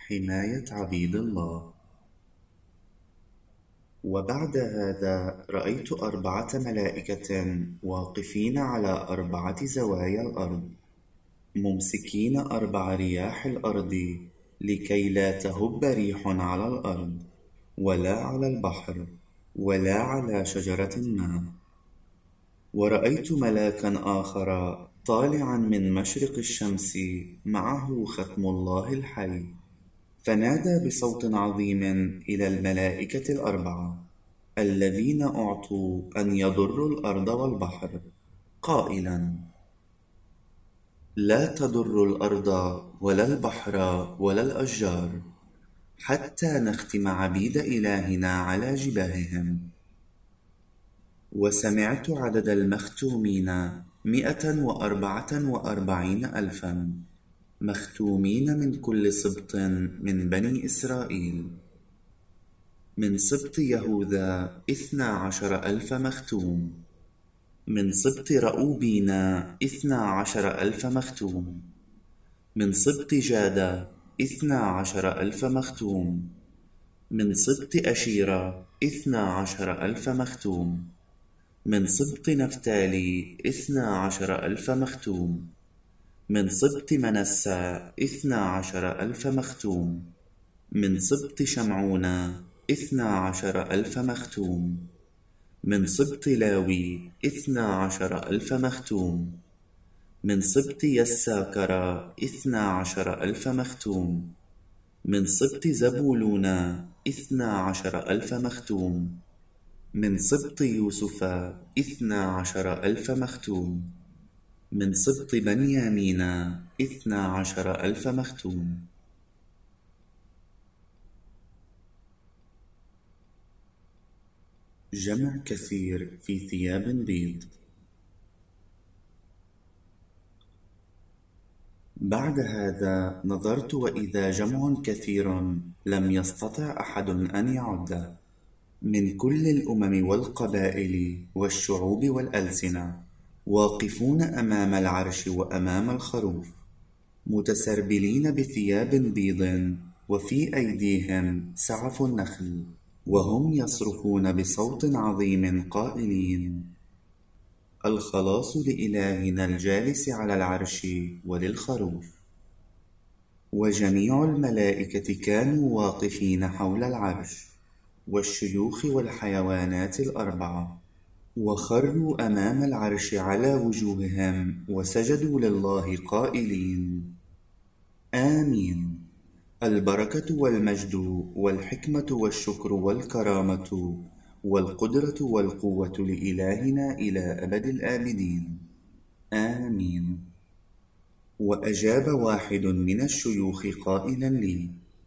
حماية عبيد الله. وبعد هذا رأيت 4 ملائكة واقفين على 4 زوايا الأرض، ممسكين 4 رياح الأرض، لكي لا تهب ريح على الأرض ولا على البحر ولا على شجرة ما. ورأيت ملاكا آخر طالعا من مشرق الشمس، معه ختم الله الحي، فنادى بصوت عظيم إلى الملائكة 4 الذين أعطوا أن يضروا الأرض والبحر، قائلا: لا تضروا الأرض ولا البحر ولا الأشجار، حتى نختم عبيد إلهنا على جباههم. وسمعت عدد المختومين 144,000، مختومين من كل سبط من بني إسرائيل. من سبط يهوذا 12,000 مختوم، من سبط رؤوبين 12,000 مختوم، من سبط جادة 12,000 مختوم، من سبط أشيرة 12,000 مختوم، من سبط نفتالي 12,000 مختوم، من سبط منسى 12,000 مختوم، من سبط شمعون 12,000 مختوم، من سبط لاوي 12,000 مختوم، من سبط يساكر 12,000 مختوم، من سبط زبولون 12,000 مختوم، من سبط يوسف 12,000 مختوم، من سبط بنيامين 12,000 مختوم. جمع كثير في ثياب بيض. بعد هذا نظرت وإذا جمع كثير لم يستطع أحد أن يعد، من كل الأمم والقبائل والشعوب والألسنة، واقفون أمام العرش وأمام الخروف، متسربلين بثياب بيض، وفي أيديهم سعف النخل، وهم يصرخون بصوت عظيم قائلين: الخلاص لإلهنا الجالس على العرش وللخروف. وجميع الملائكة كانوا واقفين حول العرش، والشيوخ والحيوانات 4، وخروا أمام العرش على وجوههم وسجدوا لله قائلين: آمين. البركة والمجد والحكمة والشكر والكرامة والقدرة والقوة لإلهنا إلى أبد الآبدين، آمين. وأجاب واحد من الشيوخ قائلا لي: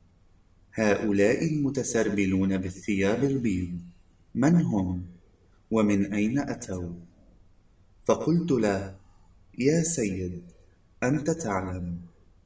هؤلاء المتسربلون بالثياب البيض من هم؟ ومن أين أتوا؟ فقلت له: يا سيد، أنت تعلم.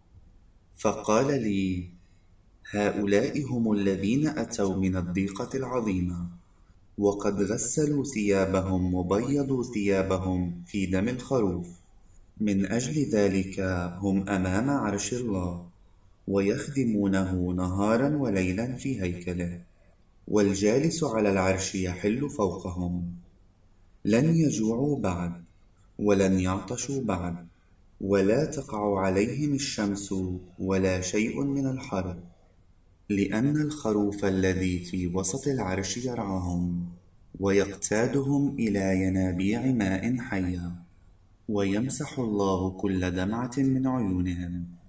فقال لي: هؤلاء هم الذين أتوا من الضيقة العظيمة، وقد غسلوا ثيابهم وبيضوا ثيابهم في دم الخروف، من أجل ذلك هم أمام عرش الله، ويخدمونه نهارا وليلا في هيكله، والجالس على العرش يحل فوقهم. لن يجوعوا بعد، ولن يعطشوا بعد، ولا تقع عليهم الشمس ولا شيء من الحر، لأن الخروف الذي في وسط العرش يرعاهم، ويقتادهم إلى ينابيع ماء حية، ويمسح الله كل دمعة من عيونهم.